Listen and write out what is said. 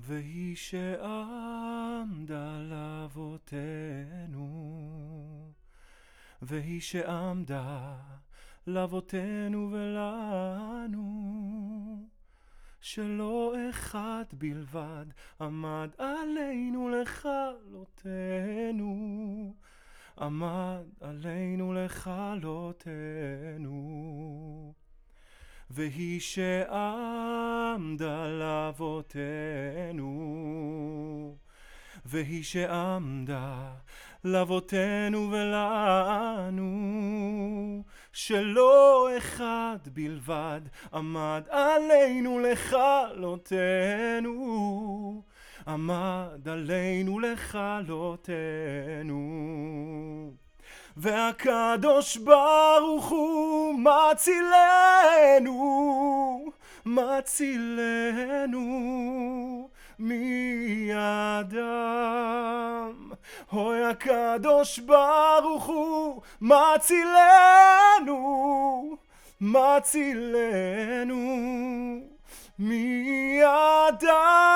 והיא שעמדה לאבותינו, והיא שעמדה לאבותינו ולנו, שלא אחד בלבד עמד עלינו לכלותנו, עמד עלינו לכלותנו. והיא שעמדה לאבותינו, והיא שעמדה לאבותינו ולנו, שלא אחד בלבד עמד עלינו לכלותנו, עמד עלינו לכלותנו. והקדוש ברוך הוא מצילנו, מצילנו מידם. אוי הקדוש ברוך הוא מצילנו, מצילנו מידם.